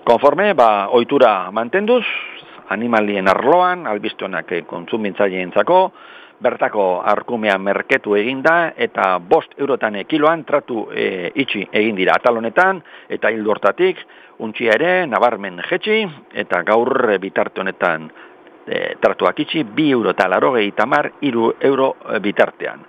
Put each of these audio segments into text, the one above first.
Konforme, ohitura mantenduz, animalien arloan, albistonak kontsumitzaileentzako, bertako arkumea merketu eginda eta 5 eurotan kiloan tratu itxi egin dira atal honetan eta hildo hortatik untxia ere nabarmen jetxi eta gaur bitarte honetan tratuak itxi 2 euro eta 3 euro bitartean.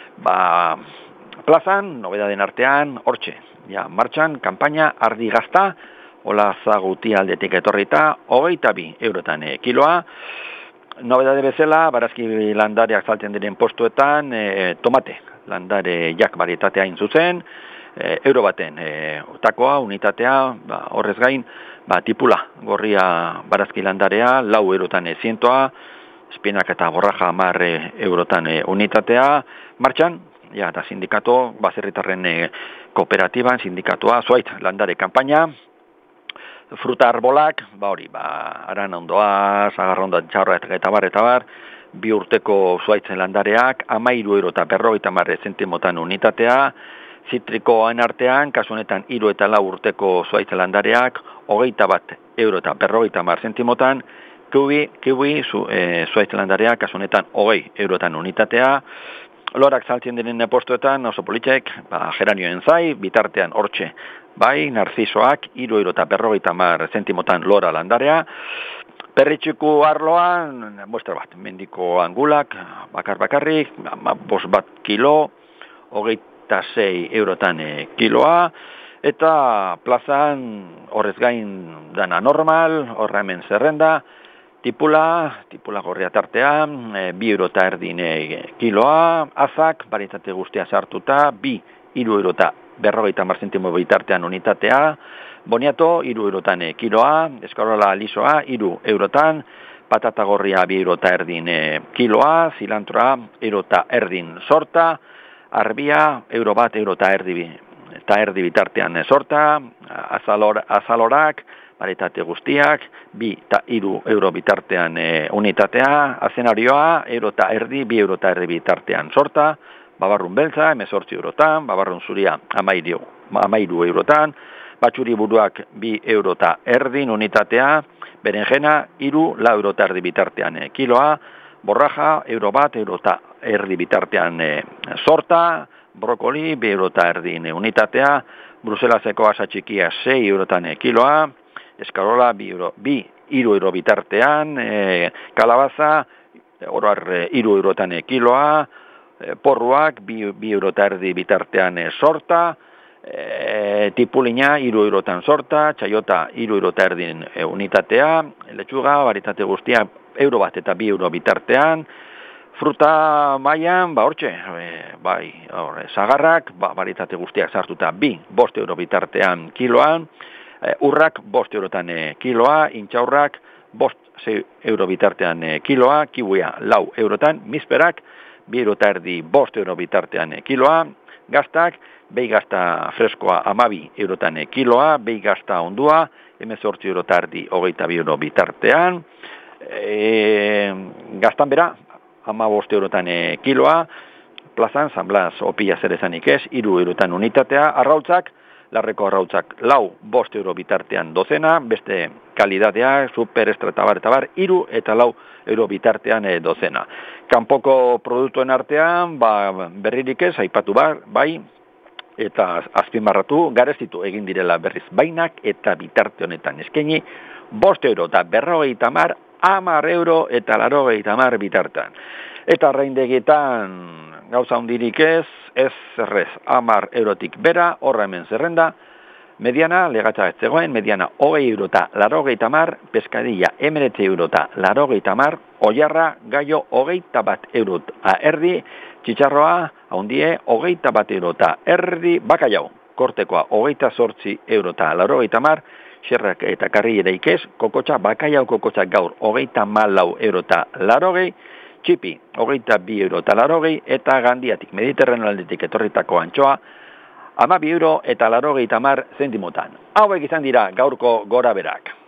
Plazan, nobedaden artean, hortxe, martxan, kanpaina ardi gazta, hola zaguti aldetik etorrita, 22 eurotan kiloa. Nobedade bezala, barazki landareak saltzen diren postuetan, tomate landare jak varietatea hain zuzen, euro baten takoa, unitatea, horrez gain, tipula, gorria barazki landarea, 4 eurotan zientoa, espinak eta borraja 10 eurotan unitatea, martxan, eta sindikato, baserritarren kooperatiban, sindikatua, zuait landare kanpaina, fruta arbolak, aran ondoa, zagarronda txarra eta bar, 2 urteko zuaitzen landareak, 13 euro eta 50 zentimotan unitatea, zitrikoen artean, kasu honetan 3 eta 4 urteko zuaitzen landareak, 21 euro eta 50 zentimotan, kiwi zuaitzen landareak, kasu honetan 20 eurotan unitatea, lorak saltzen diren postuetan, oso politxek, geranioen zai, bitartean hortxe, narzisoak, 3 euro eta 50 zentimotan lora landarea, perritxuku arloan, muestra bat, mendiko angulak, bakarrik, 5 kilo, 26 eurotan kiloa, eta plazan horrez gain dana normal, horra hemen zerrenda, tipula gorria tartean, 2 euro eta erdin kiloa, azak, barietate guztia sartuta, 3 euro eta 50 zentimo bitartean unitatea, boniato, 3 eurotan kiloa, eskarola lisoa, 3 eurotan, patata gorria 2 euro eta erdin kiloa, zilantroa, 1 euro eta erdin sorta, arbia, euro eta erdi bitartean sorta, azalorak, varietate guztiak, 2 eta 3 euro bitartean unitatea, azenarioa, 1 euro eta erdi, 2 euro eta erdi bitartean sorta, babarrun beltza, 18 eurotan, babarrun zuria 13 eurotan, batxuri buruak 2 euro eta erdin unitatea, berenjena 3 euro eta erdi bitartean kiloa, borraja, euro eta erdi bitartean sorta, brokoli, 2 euro eta erdin unitatea, Bruselaseko asa txikia 6 eurotan kiloa, eskarola 2 euro bitartean, kalabaza, oroar 3 eurotan kiloa, porruak 2 euro eta erdi bitartean sorta, tipulina 3 eurotan sorta, txaiota 3 euro eta erdin unitatea, letxuga, varietate guztia, euro eta 2 euro bitartean, fruta mailan, hortxe, zagarrak, varietate guztiak sartuta 5 euro bitartean kiloan, urrak 5 eurotan kiloa, intxaurrak 5 euro bitartean kiloa, kiwia 4 eurotan, misperak 2 euro eta erdi 5 euro bitartean kiloa, gaztak, behi gazta freskoa 12 eurotan kiloa, behi gazta ondua, 18 euro eta erdi 22 euro bitartean, gaztan bera, 15 eurotan kiloa, plazan, San Blas opila zer ezanik ez, 3 eurotan unitatea, arrautzak, larreko arrautzak 5 euro bitartean dozena, beste kalidatea, super, extra eta bar, 3 eta 4 euro bitartean dozena. Kanpoko produktuen artean, berririk ez, aipatu bai, eta azpimarratu, garestitu egin direla berriz bainak, eta bitarte honetan eskaini, 5 euro eta 50, 10 euro eta 80 bitartean. Eta arraindegitan gauza hundirik ez errez 10 eurotik bera, horra hemen zerrenda, mediana, legatza ez zegoen, mediana 20 euro eta 80, peskadilla 19 euro eta 80, oiarra gaio 21 euro erdi, txitxarroa, haundie, 21 euro eta erdi, bakaiau, kortekoa 28 euro eta 80, xerrak eta karriera ikez, kokotxa, bakaiau kokotxa gaur 24 euro eta 80, txipi, 22 euro eta 80, eta gandiatik mediterranealdetik etorritako antxoa, 12 euro eta 80 zentimotan. Hauek izan dira gaurko gora berak.